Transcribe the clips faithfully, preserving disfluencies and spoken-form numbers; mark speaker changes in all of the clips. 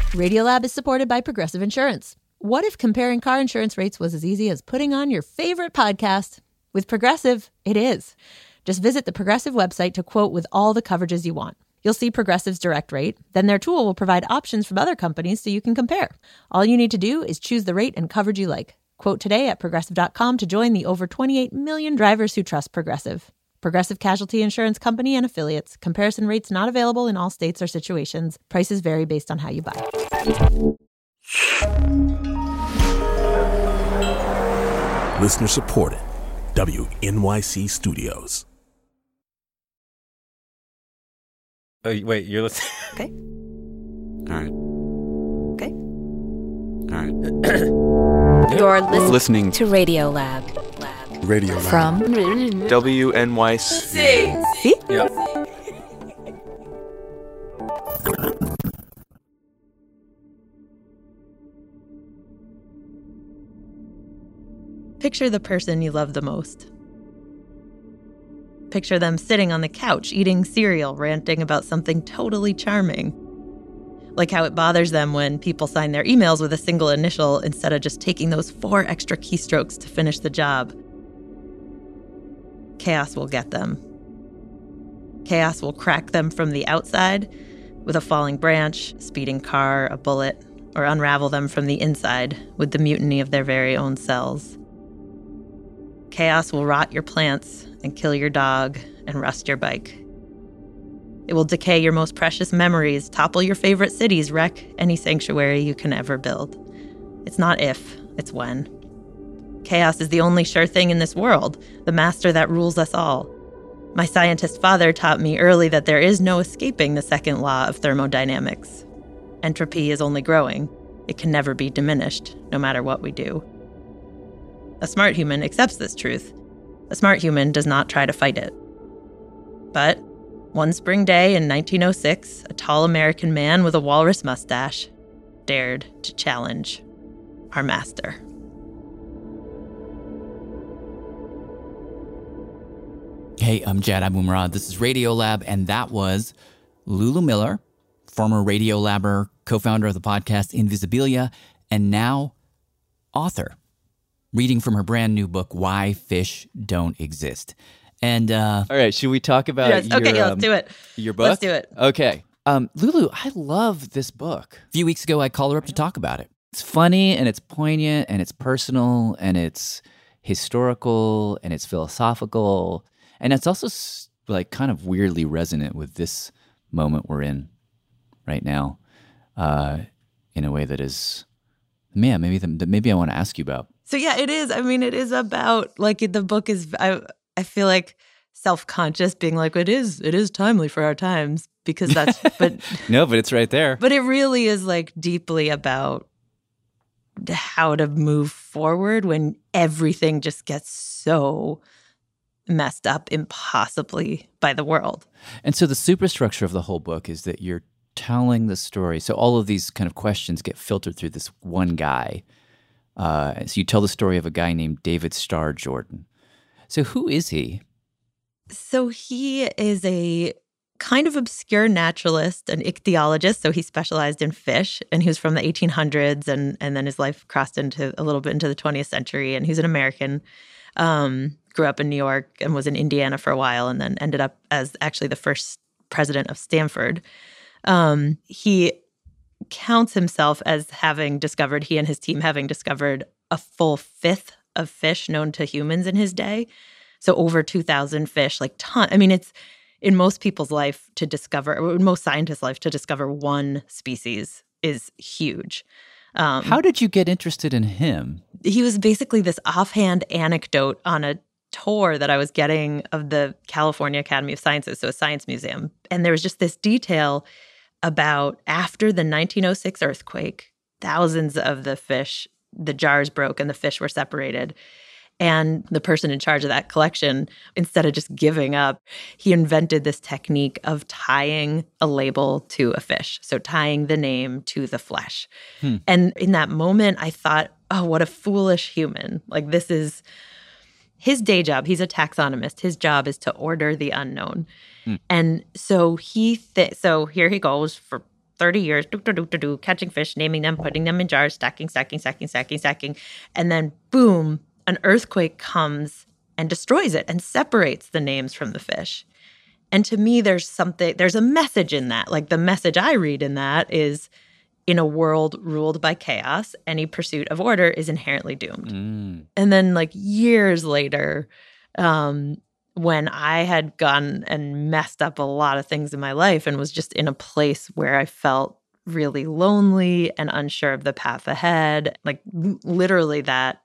Speaker 1: Radiolab is supported by Progressive Insurance. What if comparing car insurance rates was as easy as putting on your favorite podcast? With Progressive, it is. Just visit the Progressive website to quote with all the coverages you want. You'll see Progressive's direct rate. Then their tool will provide options from other companies so you can compare. All you need to do is choose the rate and coverage you like. Quote today at progressive dot com to join the over twenty-eight million drivers who trust Progressive. Progressive Casualty Insurance Company and Affiliates. Comparison rates not available in all states or situations. Prices vary based on how you buy.
Speaker 2: Listener supported. W N Y C Studios.
Speaker 3: Oh, wait, you're listening?
Speaker 1: Okay.
Speaker 3: All right.
Speaker 1: Okay.
Speaker 3: All right.
Speaker 4: You're listening,
Speaker 5: Listening
Speaker 4: to Radiolab. Lab.
Speaker 5: Radio Lab.
Speaker 4: From
Speaker 5: W N Y C.
Speaker 1: See?
Speaker 3: Yeah.
Speaker 1: Picture the person you love the most. Picture them sitting on the couch, eating cereal, ranting about something totally charming. Like how it bothers them when people sign their emails with a single initial instead of just taking those four extra keystrokes to finish the job. Chaos will get them. Chaos will crack them from the outside with a falling branch, speeding car, a bullet, or unravel them from the inside with the mutiny of their very own cells. Chaos will rot your plants and kill your dog and rust your bike. It will decay your most precious memories, topple your favorite cities, wreck any sanctuary you can ever build. It's not if, it's when. Chaos is the only sure thing in this world, the master that rules us all. My scientist father taught me early that there is no escaping the second law of thermodynamics. Entropy is only growing. It can never be diminished, no matter what we do. A smart human accepts this truth. A smart human does not try to fight it. But one spring day in nineteen oh six, a tall American man with a walrus mustache dared to challenge our master.
Speaker 6: Hey, I'm Jad Abumrad. This is Radiolab, and that was Lulu Miller, former Radiolabber, co-founder of the podcast Invisibilia, and now author, reading from her brand new book, Why Fish Don't Exist. And uh,
Speaker 5: All right, should we talk about
Speaker 1: Yes,
Speaker 5: your,
Speaker 1: okay, yeah,
Speaker 5: um,
Speaker 1: let's do it.
Speaker 5: your book?
Speaker 1: Let's do it.
Speaker 5: Okay. Um, Lulu, I love this book.
Speaker 6: a few weeks ago, I called her up to talk about it.
Speaker 5: It's funny and it's poignant and it's personal and it's historical and it's philosophical. And it's also s- like kind of weirdly resonant with this moment we're in right now uh, in a way that is, man, maybe the, that maybe I want to ask you about.
Speaker 1: So yeah, it is. I mean, it is about, like, the book is, I I feel like self-conscious being like, it is, it is timely for our times because that's, but
Speaker 5: No, but it's right there.
Speaker 1: but it really is like deeply about how to move forward when everything just gets so messed up impossibly by the world.
Speaker 5: And so the superstructure of the whole book is that you're telling the story. So all of these kind of questions get filtered through this one guy. Uh, so you tell the story of a guy named David Starr Jordan. So who is he?
Speaker 1: So he is a kind of obscure naturalist, an ichthyologist. So he specialized in fish, and he was from the eighteen hundreds, and and then his life crossed into a little bit into the twentieth century. And he's an American. Um, grew up in New York and was in Indiana for a while, and then ended up as actually the first president of Stanford. Um, he counts himself as having discovered, he and his team having discovered a full fifth of fish known to humans in his day. So over two thousand fish, like ton. I mean, it's in most people's life to discover, or in most scientists' life to discover one species is huge. Um,
Speaker 5: How did you get interested in him?
Speaker 1: he was basically this offhand anecdote on a tour that I was getting of the California Academy of Sciences, so a science museum. And there was just this detail about after the nineteen oh six earthquake, thousands of the fish, the jars broke and the fish were separated. And the person in charge of that collection, instead of just giving up, he invented this technique of tying a label to a fish. So tying the name to the flesh. Hmm. And in that moment, I thought, oh, what a foolish human. Like, this is his day job. He's a taxonomist. His job is to order the unknown. Hmm. And so he, th- so here he goes for thirty years, do, do, do, do, do, catching fish, naming them, putting them in jars, stacking, stacking, stacking, stacking, stacking. And then boom, an earthquake comes and destroys it and separates the names from the fish. And to me, there's something, there's a message in that. Like the message I read in that is, in a world ruled by chaos, any pursuit of order is inherently doomed.
Speaker 5: Mm.
Speaker 1: And then like years later, um, when I had gone and messed up a lot of things in my life and was just in a place where I felt really lonely and unsure of the path ahead, like literally that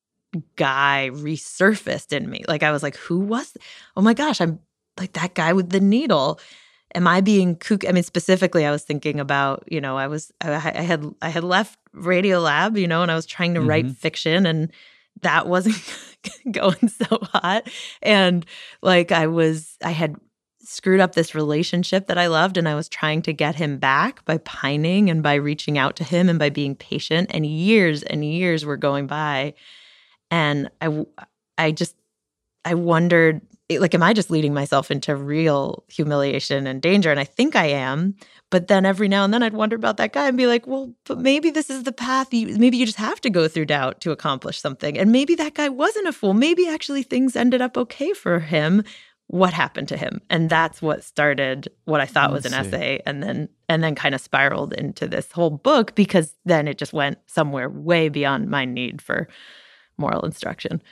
Speaker 1: guy resurfaced in me. Like I was like, who was, th- oh my gosh, I'm like that guy with the needle. Am I being kook? I mean, specifically, I was thinking about, you know, I was, I, I had, I had left Radiolab, you know, and I was trying to mm-hmm. write fiction, and that wasn't going so hot. And like, I was, I had screwed up this relationship that I loved, and I was trying to get him back by pining and by reaching out to him and by being patient. And years and years were going by, and I, I just, I wondered, like, am I just leading myself into real humiliation and danger? And I think I am. But then every now and then I'd wonder about that guy and be like, well, but maybe this is the path. You, maybe you just have to go through doubt to accomplish something. And maybe that guy wasn't a fool. Maybe actually things ended up okay for him. What happened to him? And that's what started what I thought was an essay, and then and then kind of spiraled into this whole book, because then it just went somewhere way beyond my need for moral instruction.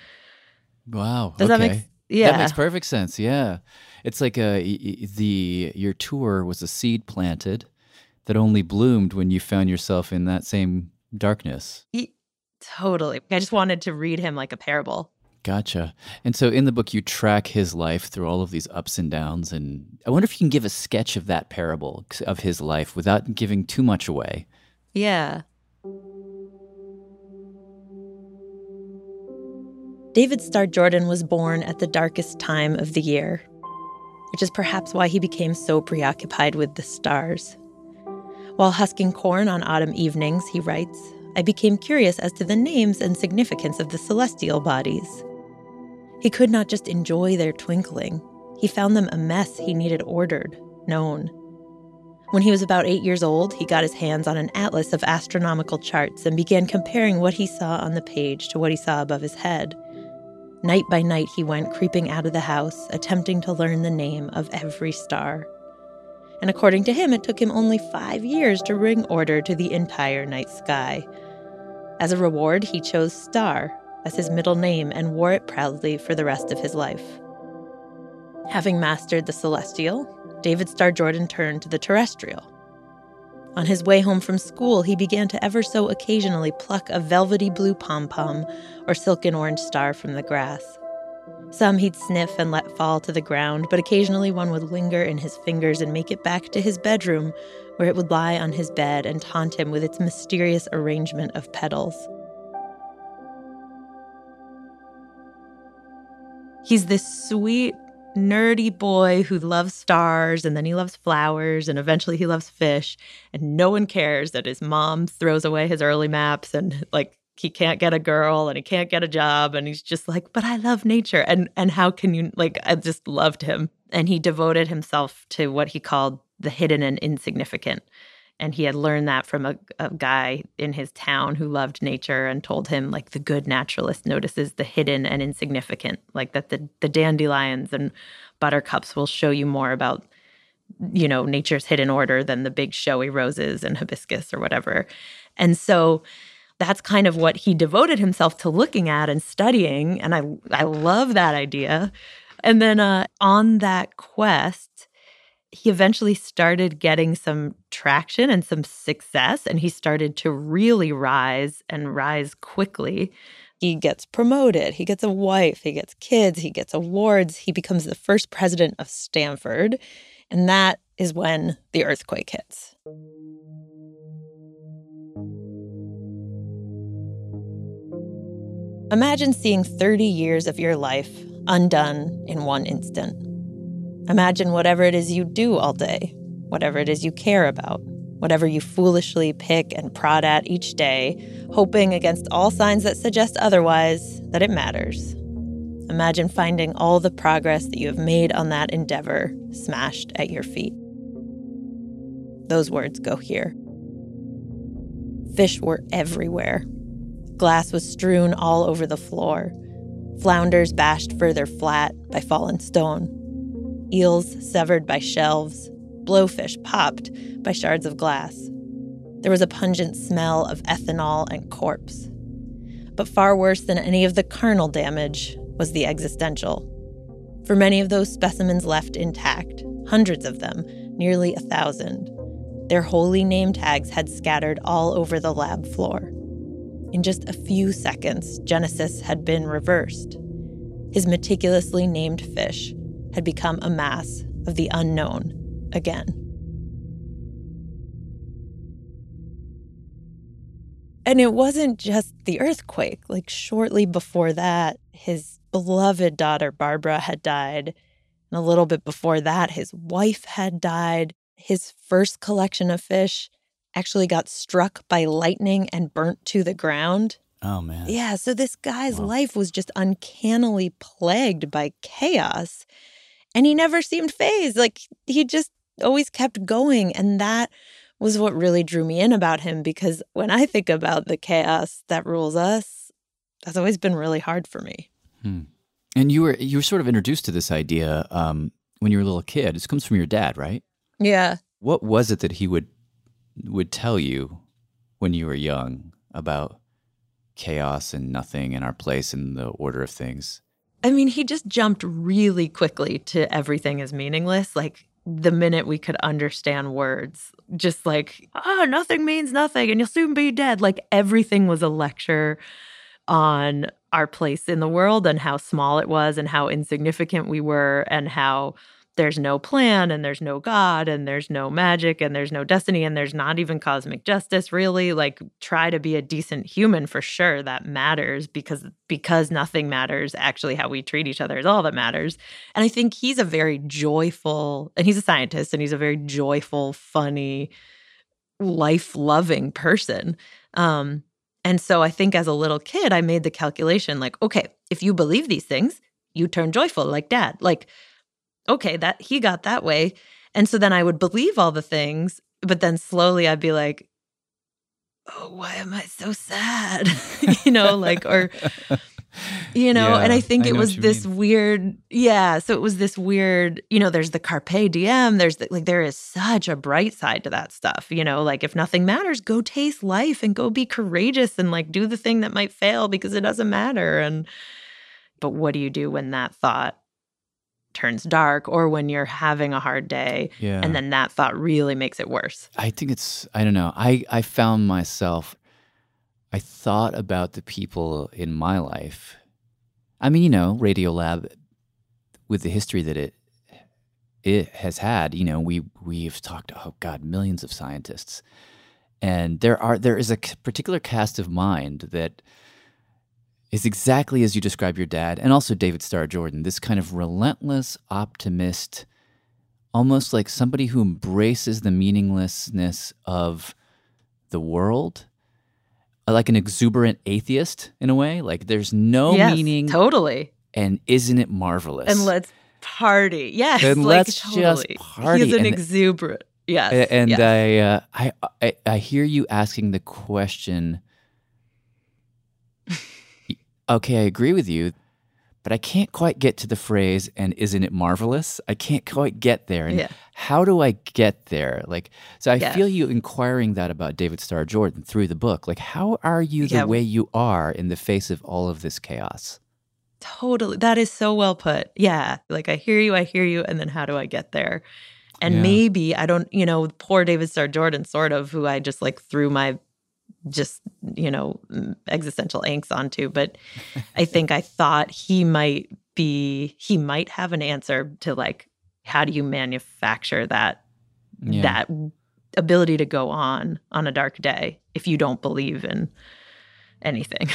Speaker 5: Wow.
Speaker 1: Does
Speaker 5: okay.
Speaker 1: that make sense? Yeah.
Speaker 5: That makes perfect sense. Yeah. It's like a, the your tour was a seed planted that only bloomed when you found yourself in that same darkness.
Speaker 1: He, totally. I just wanted to read him like a parable.
Speaker 5: Gotcha. And so in the book, you track his life through all of these ups and downs. And I wonder if you can give a sketch of that parable of his life without giving too much away.
Speaker 1: Yeah. David Starr Jordan was born at the darkest time of the year, which is perhaps why he became so preoccupied with the stars. While husking corn on autumn evenings, he writes, I became curious as to the names and significance of the celestial bodies. He could not just enjoy their twinkling. He found them a mess he needed ordered, known. When he was about eight years old, he got his hands on an atlas of astronomical charts and began comparing what he saw on the page to what he saw above his head. Night by night, he went creeping out of the house, attempting to learn the name of every star. And according to him, it took him only five years to bring order to the entire night sky. As a reward, he chose Star as his middle name and wore it proudly for the rest of his life. Having mastered the celestial, David Starr Jordan turned to the terrestrial. On his way home from school, he began to ever so occasionally pluck a velvety blue pom-pom or silken orange star from the grass. Some he'd sniff and let fall to the ground, but occasionally one would linger in his fingers and make it back to his bedroom, where it would lie on his bed and taunt him with its mysterious arrangement of petals. He's this sweet, nerdy boy who loves stars, and then he loves flowers, and eventually he loves fish, and no one cares that his mom throws away his early maps, and like he can't get a girl and he can't get a job, and he's just like, but I love nature. And and how can you, like, I just loved him. And he devoted himself to what he called the hidden and insignificant. And he had learned that from a, a guy in his town who loved nature and told him, like, the good naturalist notices the hidden and insignificant, like that the, the dandelions and buttercups will show you more about, you know, nature's hidden order than the big showy roses and hibiscus or whatever. And so that's kind of what he devoted himself to looking at and studying. And I, I love that idea. And then uh, on that quest, he eventually started getting some traction and some success, and he started to really rise and rise quickly. He gets promoted, he gets a wife, he gets kids, he gets awards, he becomes the first president of Stanford, and that is when the earthquake hits. Imagine seeing thirty years of your life undone in one instant. Imagine whatever it is you do all day, whatever it is you care about, whatever you foolishly pick and prod at each day, hoping against all signs that suggest otherwise that it matters. Imagine finding all the progress that you have made on that endeavor smashed at your feet. Those words go here. Fish were everywhere. Glass was strewn all over the floor. Flounders bashed further flat by fallen stone. Eels severed by shelves. Blowfish popped by shards of glass. There was a pungent smell of ethanol and corpse. But far worse than any of the carnal damage was the existential. For many of those specimens left intact, hundreds of them, nearly a thousand, their holy name tags had scattered all over the lab floor. In just a few seconds, Genesis had been reversed. His meticulously named fish had become a mass of the unknown again. And it wasn't just the earthquake. Like, shortly before that, his beloved daughter Barbara had died. And a little bit before that, his wife had died. His first collection of fish actually got struck by lightning and burnt to the ground.
Speaker 5: Oh, man.
Speaker 1: Yeah, so this guy's
Speaker 5: Wow.
Speaker 1: life was just uncannily plagued by chaos. And he never seemed fazed. Like, he just always kept going. And that was what really drew me in about him, because when I think about the chaos that rules us, that's always been really hard for me.
Speaker 5: Hmm. And you were you were sort of introduced to this idea um, when you were a little kid. This comes from your dad, right?
Speaker 1: Yeah.
Speaker 5: What was it that he would would tell you when you were young about chaos and nothing and our place in the order of things?
Speaker 1: I mean, he just jumped really quickly to everything is meaningless. Like, the minute we could understand words, just like, oh, nothing means nothing and you'll soon be dead. Like, everything was a lecture on our place in the world and how small it was and how insignificant we were and how there's no plan and there's no God and there's no magic and there's no destiny and there's not even cosmic justice, really. Like, try to be a decent human for sure. That matters because because nothing matters. Actually, how we treat each other is all that matters. And I think he's a very joyful, and he's a scientist, and he's a very joyful, funny, life-loving person. Um, and so I think as a little kid, I made the calculation, like, okay, if you believe these things, you turn joyful like dad. Like, okay, that he got that way. And so then I would believe all the things, but then slowly I'd be like, oh, why am I so sad? you know, like, or, you know,
Speaker 5: Yeah,
Speaker 1: and I think
Speaker 5: I
Speaker 1: it
Speaker 5: know
Speaker 1: was
Speaker 5: what you
Speaker 1: this
Speaker 5: mean.
Speaker 1: weird, yeah. So it was this weird, you know, there's the Carpe Diem. There's the, like, there is such a bright side to that stuff, you know, like, if nothing matters, go taste life and go be courageous and like do the thing that might fail because it doesn't matter. And, but what do you do when that thought turns dark, or when you're having a hard day
Speaker 5: Yeah.
Speaker 1: and then that thought really makes it worse?
Speaker 5: I think it's, I don't know. I, I found myself, I thought about the people in my life. I mean, you know, Radiolab, with the history that it it has had, you know, we, we've talked, oh God, millions of scientists. And there are there is a c- particular cast of mind that is exactly as you describe your dad, and also David Starr Jordan, this kind of relentless optimist, almost like somebody who embraces the meaninglessness of the world, like an exuberant atheist in a way. Like, there's no
Speaker 1: Yes,
Speaker 5: meaning,
Speaker 1: totally.
Speaker 5: and isn't it marvelous?
Speaker 1: And let's party. Yes.
Speaker 5: And
Speaker 1: like,
Speaker 5: let's just
Speaker 1: totally.
Speaker 5: party.
Speaker 1: He's an
Speaker 5: And-
Speaker 1: exuberant. Yes.
Speaker 5: A- And
Speaker 1: yes.
Speaker 5: I, uh, I, I, I hear you asking the question. Okay, I agree with you, but I can't quite get to the phrase, and isn't it marvelous? I can't quite get there. And
Speaker 1: Yeah.
Speaker 5: how do I get there? Like, so I
Speaker 1: Yes.
Speaker 5: feel you inquiring that about David Starr Jordan through the book. Like, how are you the
Speaker 1: Yeah.
Speaker 5: way you are in the face of all of this chaos?
Speaker 1: Totally. That is so well put. Yeah. Like, I hear you, I hear you. And then how do I get there? And
Speaker 5: Yeah.
Speaker 1: maybe, I don't, you know, poor David Starr Jordan, sort of, who I just like threw my just, you know, existential angst onto. But I think I thought he might be, he might have an answer to like, how do you manufacture that,
Speaker 5: Yeah.
Speaker 1: that ability to go on on a dark day if you don't believe in anything?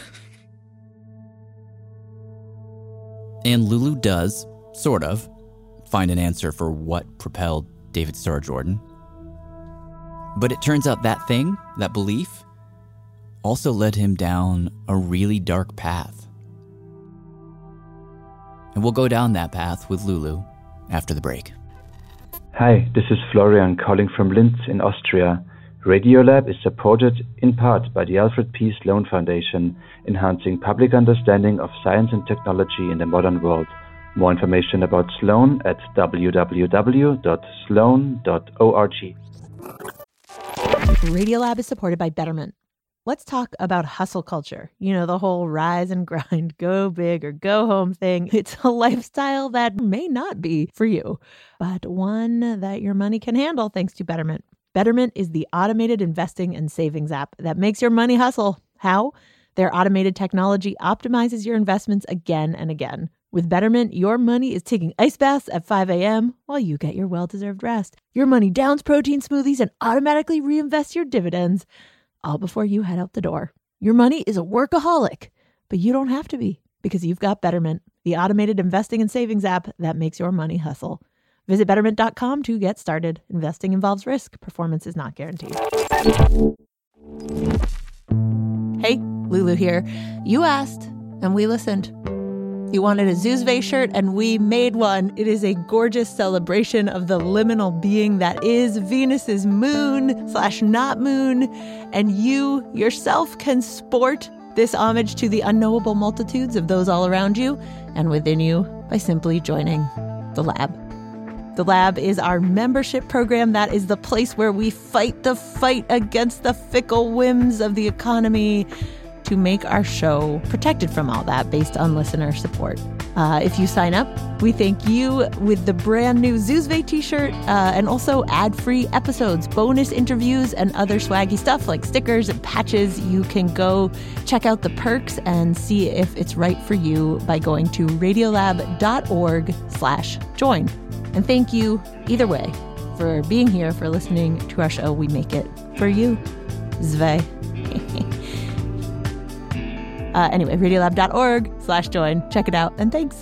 Speaker 6: And Lulu does, sort of, find an answer for what propelled David Starr Jordan. But it turns out that thing, that belief, also led him down a really dark path. And we'll go down that path with Lulu after the break.
Speaker 7: Hi, this is Florian calling from Linz in Austria. Radiolab is supported in part by the Alfred P. Sloan Foundation, enhancing public understanding of science and technology in the modern world. More information about Sloan at w w w dot sloan dot org.
Speaker 1: Radiolab is supported by Betterment. Let's talk about hustle culture. You know, the whole rise and grind, go big or go home thing. It's a lifestyle that may not be for you, but one that your money can handle thanks to Betterment. Betterment is the automated investing and savings app that makes your money hustle. How? Their automated technology optimizes your investments again and again. With Betterment, your money is taking ice baths at five a.m. while you get your well-deserved rest. Your money downs protein smoothies and automatically reinvests your dividends, all before you head out the door. Your money is a workaholic, but you don't have to be, because you've got Betterment, the automated investing and savings app that makes your money hustle. Visit betterment dot com to get started. Investing involves risk. Performance is not guaranteed. Hey, Lulu here. You asked, and we listened. You wanted a Zuzve shirt, and we made one. It is a gorgeous celebration of the liminal being that is Venus's moon slash not moon. And you yourself can sport this homage to the unknowable multitudes of those all around you and within you by simply joining the lab. The Lab is our membership program. That is the place where we fight the fight against the fickle whims of the economy to make our show protected from all that based on listener support. Uh, if you sign up, we thank you with the brand new Zuzve t-shirt uh, and also ad-free episodes, bonus interviews, and other swaggy stuff like stickers and patches. You can go check out the perks and see if it's right for you by going to radiolab dot org slash join. And thank you, either way, for being here, for listening to our show. We make it for you. Zve. uh, anyway, radiolab dot org slash join. Check it out, and thanks.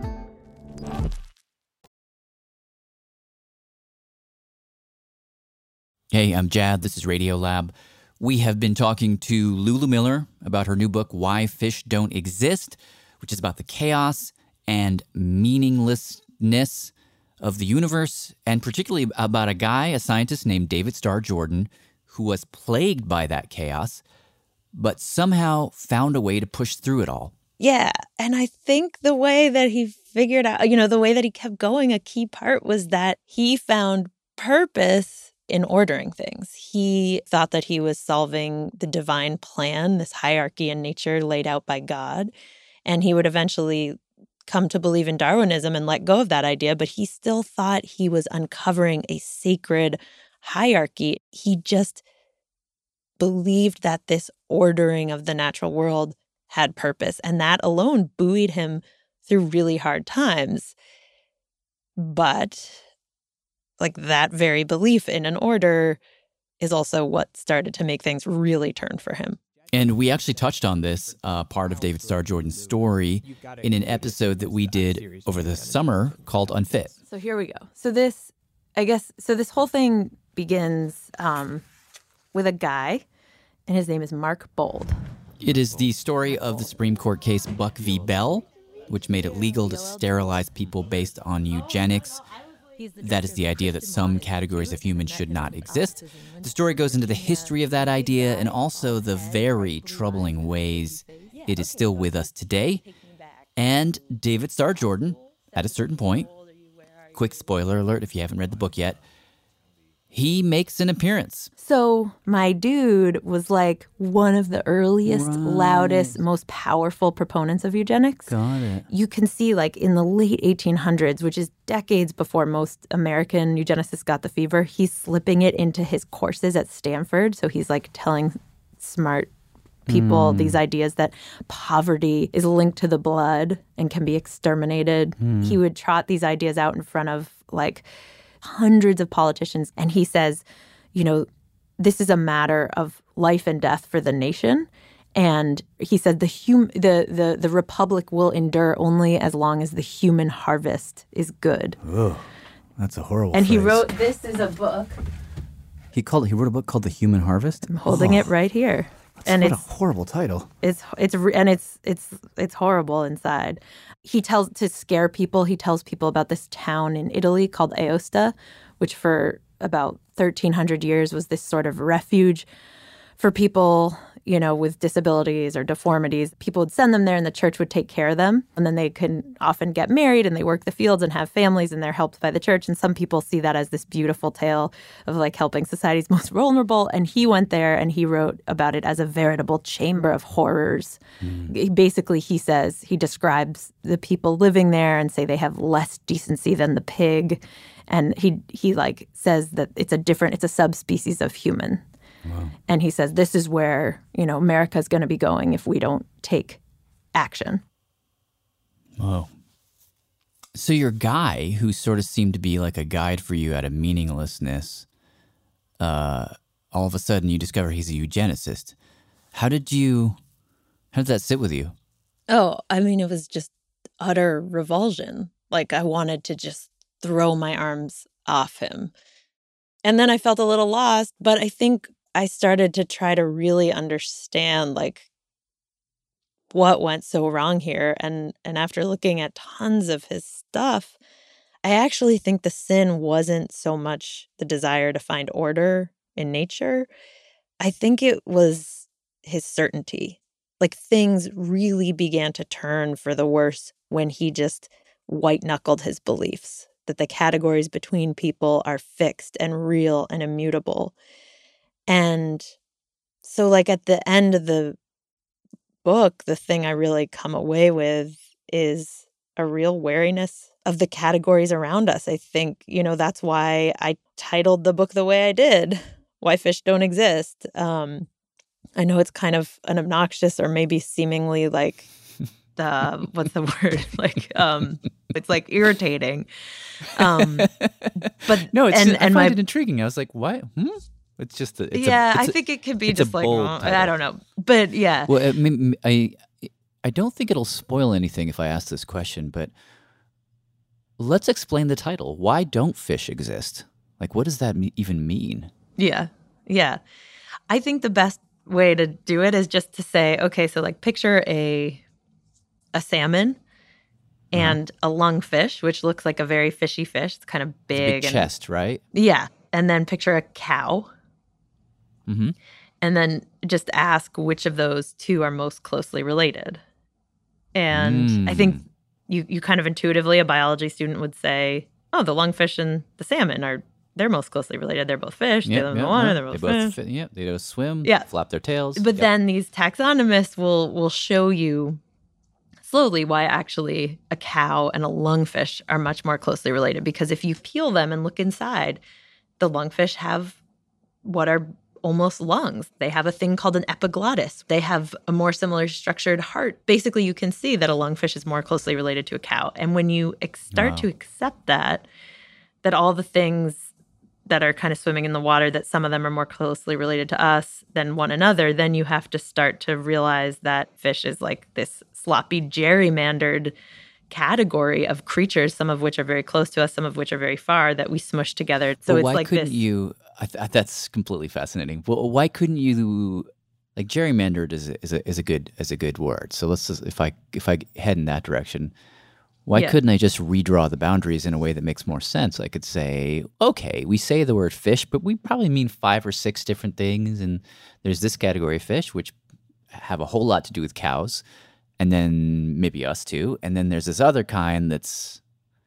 Speaker 6: Hey, I'm Jad. This is Radiolab. We have been talking to Lulu Miller about her new book, Why Fish Don't Exist, which is about the chaos and meaninglessness of the universe, and particularly about a guy, a scientist named David Starr Jordan, who was plagued by that chaos, but somehow found a way to push through it all.
Speaker 1: Yeah, and I think the way that he figured out, you know, the way that he kept going, a key part was that he found purpose in ordering things. He thought that he was solving the divine plan, this hierarchy in nature laid out by God, and he would eventually come to believe in Darwinism and let go of that idea, but he still thought he was uncovering a sacred hierarchy. He just believed that this ordering of the natural world had purpose, and that alone buoyed him through really hard times. But like that very belief in an order is also what started to make things really turn for him.
Speaker 6: And we actually touched on this uh, part of David Starr Jordan's story in an episode that we did over the summer called Unfit.
Speaker 1: So here we go. So this, I guess, so this whole thing begins um, with a guy, and his name is Mark Bold.
Speaker 6: It is the story of the Supreme Court case Buck v. Bell, which made it legal to sterilize people based on eugenics. That is the idea that some categories of humans should not exist. The story goes into the history of that idea and also the very troubling ways it is still with us today. And David Starr Jordan, at a certain point, quick spoiler alert if you haven't read the book yet, he makes an appearance.
Speaker 1: So my dude was like one of the earliest, right. loudest, most powerful proponents of eugenics.
Speaker 6: Got it.
Speaker 1: You can see like in the late eighteen hundreds, which is decades before most American eugenicists got the fever, he's slipping it into his courses at Stanford. So he's like telling smart people mm. these ideas that poverty is linked to the blood and can be exterminated. Mm. He would trot these ideas out in front of like hundreds of politicians. And he says, you know, this is a matter of life and death for the nation. And he said the hum- the, the the republic will endure only as long as the human harvest is good.
Speaker 5: Oh, that's a horrible
Speaker 1: And
Speaker 5: phrase.
Speaker 1: he wrote, this is a book.
Speaker 5: He called. He wrote a book called The Human Harvest?
Speaker 1: I'm holding
Speaker 5: oh.
Speaker 1: it right here.
Speaker 5: That's
Speaker 1: and
Speaker 5: what
Speaker 1: it's
Speaker 5: a horrible title.
Speaker 1: It's it's and it's it's it's horrible inside. He tells to scare people. He tells people about this town in Italy called Aosta, which for about thirteen hundred years was this sort of refuge for people, you know, with disabilities or deformities. People would send them there and the church would take care of them. And then they could often get married and they work the fields and have families and they're helped by the church. And some people see that as this beautiful tale of like helping society's most vulnerable. And he went there and he wrote about it as a veritable chamber of horrors. Mm. Basically, he says, he describes the people living there and say they have less decency than the pig. And he he like says that it's a different, it's a subspecies of human. Wow. And he says, this is where, you know, America's going to be going if we don't take action.
Speaker 6: Whoa. So your guy, who sort of seemed to be like a guide for you out of meaninglessness, uh, all of a sudden you discover he's a eugenicist. How did you, how did that sit with you?
Speaker 1: Oh, I mean, it was just utter revulsion. Like I wanted to just throw my arms off him. And then I felt a little lost, but I think I started to try to really understand like what went so wrong here. And and after looking at tons of his stuff, I actually think the sin wasn't so much the desire to find order in nature. I think it was his certainty. Like things really began to turn for the worse when he just white-knuckled his beliefs, that the categories between people are fixed and real and immutable. And so like at the end of the book, the thing I really come away with is a real wariness of the categories around us. I think, you know, that's why I titled the book the way I did, Why Fish Don't Exist. Um, I know it's kind of an obnoxious or maybe seemingly like, uh, what's the word? like, um, it's like irritating. Um, but
Speaker 6: no, it's
Speaker 1: and,
Speaker 6: just, I
Speaker 1: and
Speaker 6: find
Speaker 1: my,
Speaker 6: it intriguing. I was like, what? Hmm? It's just, a, it's
Speaker 1: yeah,
Speaker 6: a, it's
Speaker 1: I think it could be
Speaker 6: it's
Speaker 1: just
Speaker 6: a
Speaker 1: like,
Speaker 6: bold
Speaker 1: well,
Speaker 6: title.
Speaker 1: I don't know. But yeah.
Speaker 6: Well, I, mean, I, I don't think it'll spoil anything if I ask this question, but let's explain the title. Why don't fish exist? Like, what does that me- even mean?
Speaker 1: Yeah, yeah. I think the best way to do it is just to say, okay, so like picture a a salmon and uh-huh. a lungfish, which looks like a very fishy fish. It's kind of big.
Speaker 6: It's a big
Speaker 1: and,
Speaker 6: chest, right?
Speaker 1: Yeah. And then picture a cow.
Speaker 6: Mm-hmm.
Speaker 1: And then just ask which of those two are most closely related. And mm. I think you, you kind of intuitively, a biology student would say, oh, the lungfish and the salmon are, they're most closely related. They're both fish.
Speaker 6: Yep,
Speaker 1: they live in
Speaker 6: yep,
Speaker 1: the water.
Speaker 6: yep.
Speaker 1: They're both,
Speaker 6: they both
Speaker 1: fish.
Speaker 6: Fit, yeah, they both swim,
Speaker 1: yeah.
Speaker 6: flap their tails.
Speaker 1: But
Speaker 6: yep.
Speaker 1: then these taxonomists will will show you slowly why actually a cow and a lungfish are much more closely related. Because if you peel them and look inside, the lungfish have what are almost lungs. They have a thing called an epiglottis. They have a more similar structured heart. Basically, you can see that a lungfish is more closely related to a cow. And when you ex- start wow. to accept that, that all the things that are kind of swimming in the water, that some of them are more closely related to us than one another, then you have to start to realize that fish is like this sloppy, gerrymandered category of creatures, some of which are very close to us, some of which are very far, that we smush together. So
Speaker 6: but
Speaker 1: it's
Speaker 6: why
Speaker 1: like
Speaker 6: couldn't
Speaker 1: this.
Speaker 6: You, I th- that's completely fascinating. Well, why couldn't you, like gerrymandered is a, is a is a good is a good word. So let's just, if I if I head in that direction, why
Speaker 1: yeah.
Speaker 6: couldn't I just redraw the boundaries in a way that makes more sense? I could say, okay, we say the word fish, but we probably mean five or six different things, and there's this category of fish which have a whole lot to do with cows. And then maybe us too. And then there's this other kind that's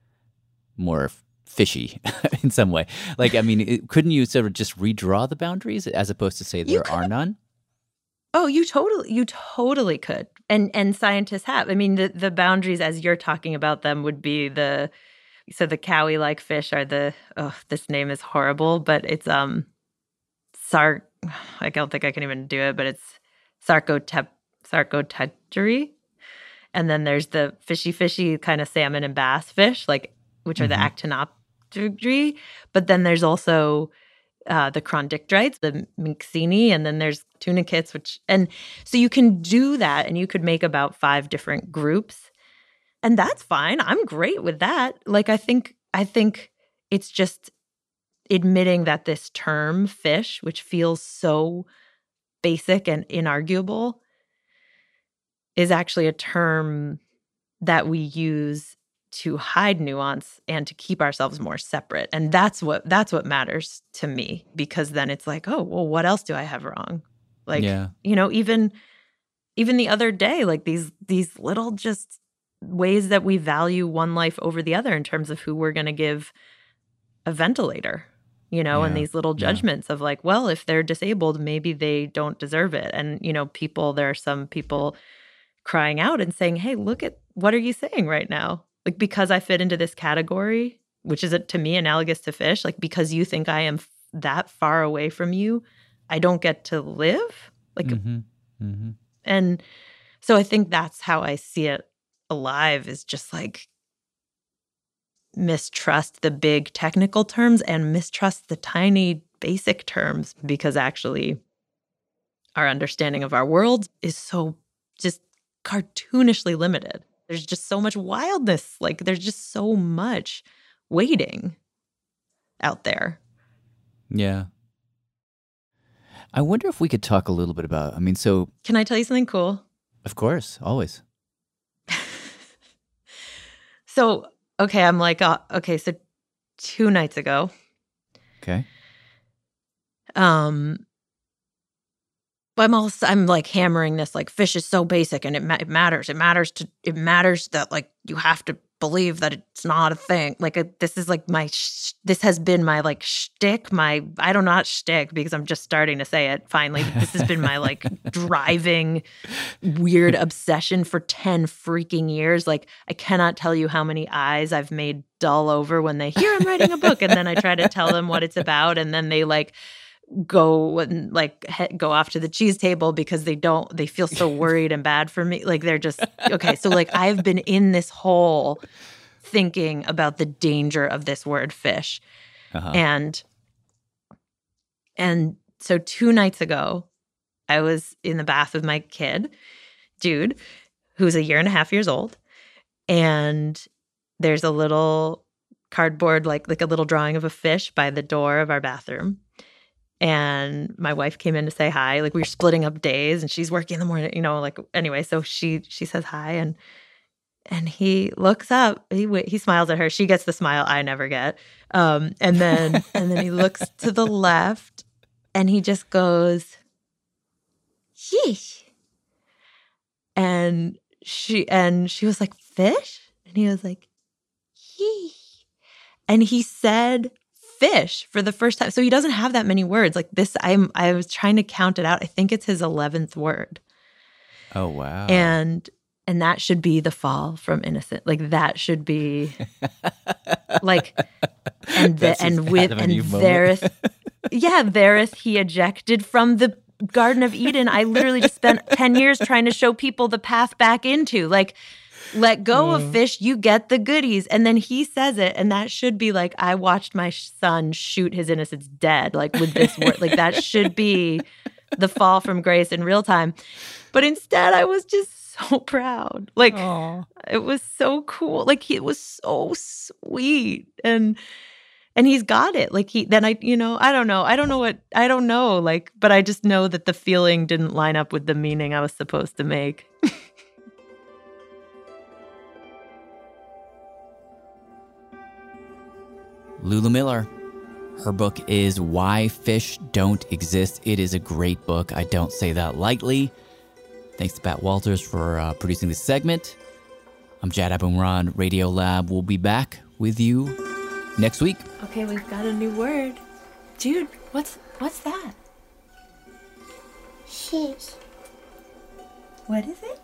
Speaker 6: more fishy in some way. Like, I mean, it, couldn't you sort of just redraw the boundaries as opposed to say there are none?
Speaker 1: Oh, you totally, you totally could. And and scientists have. I mean, the, the boundaries as you're talking about them would be the, so the cowie-like fish are the, oh, this name is horrible, but it's, um, sar, I don't think I can even do it, but it's sarcotep, sarcotetrary. And then there's the fishy, fishy kind of salmon and bass fish, like which are mm-hmm. the actinoptery. But then there's also uh, the chondictrites, the myxini, and then there's tunicates, which, and so you can do that, and you could make about five different groups, and that's fine. I'm great with that. Like I think, I think it's just admitting that this term fish, which feels so basic and inarguable, is actually a term that we use to hide nuance and to keep ourselves more separate. And that's what that's what matters to me, because then it's like, oh, well, what else do I have wrong? Like,
Speaker 5: Yeah.
Speaker 1: you know, even even the other day, like these these little just ways that we value one life over the other in terms of who we're going to give a ventilator, you know, and
Speaker 5: Yeah.
Speaker 1: these little
Speaker 5: Yeah.
Speaker 1: judgments of like, well, if they're disabled, maybe they don't deserve it. And, you know, people, there are some people crying out and saying, hey, look at, what are you saying right now? Like, because I fit into this category, which is, to me, analogous to fish, like, because you think I am f- that far away from you, I don't get to live? Like,
Speaker 5: Mm-hmm. Mm-hmm.
Speaker 1: and so I think that's how I see it alive, is just like mistrust the big technical terms and mistrust the tiny basic terms, because actually our understanding of our world is so just cartoonishly limited. There's just so much wildness. Like, there's just so much waiting out there.
Speaker 5: Yeah. I wonder if we could talk a little bit about, I mean, so,
Speaker 1: Can I tell you something cool?
Speaker 5: of course, always.
Speaker 1: So, okay, I'm like, uh, okay, so two nights ago,
Speaker 5: Okay.
Speaker 1: um, I'm also, I'm like hammering this, like, fish is so basic and it, ma- it matters. It matters to, it matters that, like, you have to believe that it's not a thing. Like, a, this is like my, sh- this has been my like shtick, my, I don't know, not shtick because I'm just starting to say it finally. But this has been my like driving weird obsession for ten freaking years. Like, I cannot tell you how many eyes I've made dull over when they hear I'm writing a book. And then I try to tell them what it's about. And then they like, go and like he- go off to the cheese table because they don't, they feel so worried and bad for me. Like, they're just, okay. So like, I've been in this hole thinking about the danger of this word fish.
Speaker 5: Uh-huh.
Speaker 1: And, and so two nights ago, I was in the bath with my kid, Jude, who's a year and a half years old. And there's a little cardboard, like, like a little drawing of a fish by the door of our bathroom. And my wife came in to say hi. Like, we were splitting up days, and she's working in the morning, you know, like, anyway, so she she says hi, and and he looks up, he he smiles at her. She gets the smile I never get. Um, and then and then he looks to the left, and he just goes, yeesh. And she and she was like, fish? And he was like, yeesh. And he said fish for the first time. So he doesn't have that many words. Like this, I'm I was trying to count it out. I think it's his eleventh word.
Speaker 5: Oh, wow.
Speaker 1: And and that should be the fall from innocent. Like, that should be like, and the,
Speaker 5: That's his
Speaker 1: and with
Speaker 5: Adam
Speaker 1: and
Speaker 5: and Eve moment.
Speaker 1: thereth, yeah, thereth he ejected from the Garden of Eden. I literally just spent ten years trying to show people the path back into, like, let go of fish, you get the goodies. And then he says it, and that should be like, I watched my son shoot his innocence dead, like, with this word. Like, that should be the fall from grace in real time. But instead, I was just so proud. Like,
Speaker 5: Aw.
Speaker 1: it was so cool. Like, he, it was so sweet. And and he's got it. Like, he, then I, you know, I don't know. I don't know what, I don't know. Like, but I just know that the feeling didn't line up with the meaning I was supposed to make.
Speaker 6: Lulu Miller. Her book is Why Fish Don't Exist. It is a great book. I don't say that lightly. Thanks to Pat Walters for uh, producing this segment. I'm Jad Abumrad, Radio Lab. We'll be back with you next week.
Speaker 1: Okay, we've got a new word. Dude, what's what's that?
Speaker 8: Fish.
Speaker 1: What is it?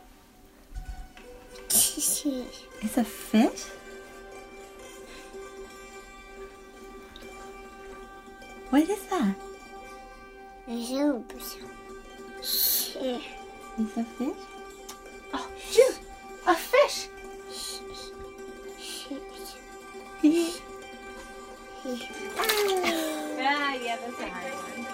Speaker 8: Fish.
Speaker 1: It's a fish? What is that?
Speaker 8: Zoops. Fish.
Speaker 1: It's a fish? Oh, shoot! A fish!
Speaker 8: Fish.
Speaker 1: Ah, yeah, that's a hard one.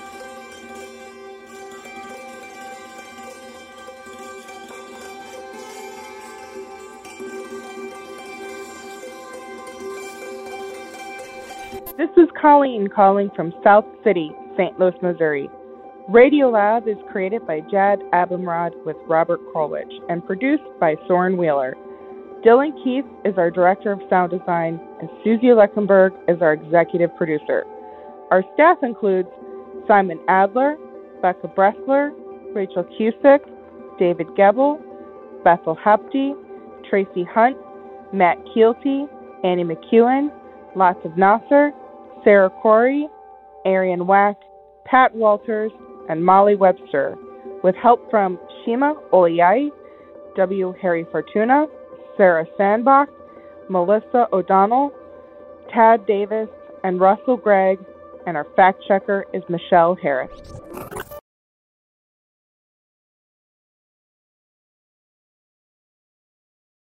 Speaker 9: This is Colleen calling from South City, Saint Louis, Missouri. Radio Lab is created by Jad Abumrad with Robert Krulwich and produced by Soren Wheeler. Dylan Keith is our Director of Sound Design, and Susie Leckenberg is our Executive Producer. Our staff includes Simon Adler, Becca Bressler, Rachel Cusick, David Gebel, Bethel Hepty, Tracy Hunt, Matt Keelty, Annie McEwen, Lots of Nasser, Sarah Corey, Arian Wack, Pat Walters, and Molly Webster, with help from Shima Oliai, W. Harry Fortuna, Sarah Sandbach, Melissa O'Donnell, Tad Davis, and Russell Gregg, and our fact checker is Michelle Harris.